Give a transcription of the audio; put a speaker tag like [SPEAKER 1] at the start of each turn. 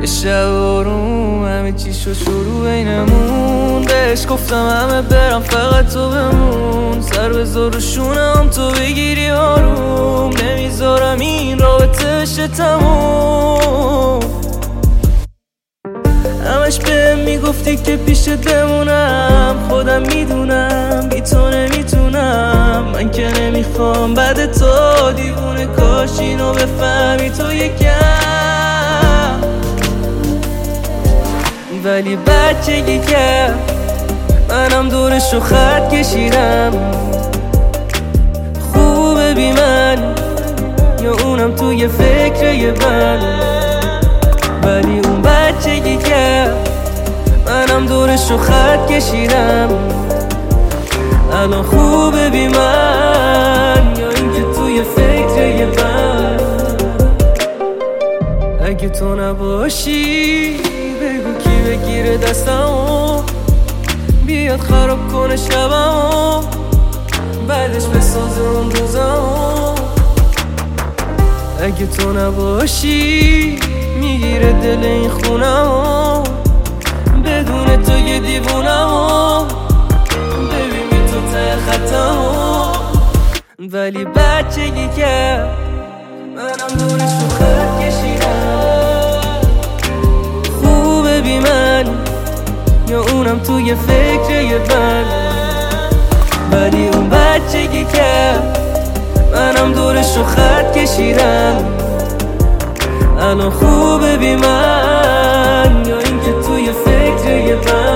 [SPEAKER 1] یه شب آروم همه چی شد شروع بینمون. بهش گفتم همه برم فقط تو بمون. سر بذار رو شونم تو بگیری آروم. نمیذارم این رابطه بشه تموم. همش بهم میگفتی که پیشت بمونم. خودم میدونم بی تو نمیتونم. من که نمیخوام بعد تو دیوونه. کاش اینو بفهمی تو یکم. ولی بچگی کرد منم دورشو خط کشیدم. خوبه بی من یا اونم توی فکر یه من. ولی اون بچگی کرد منم دورشو خط کشیدم. الان خوبه بی من یا اینکه توی فکر یه من. اگه تو نباشی بگو کی بگیره دستمو بیاد خراب کنه شبمو بعدش بسازه اون روزمو. اگه تو نباشی میگیره دل این خونمو بدون تو یه دیوونمو ببینی تو ته خطمو. ولی بچگی کرد منم دورشو خط کشیدم. خوبه بی من یا اونم توی فکر یه من. ولی اون بچگی کرد منم دورشو خط کشیدم. الان خوبه بی من یا اینکه توی فکر یه من.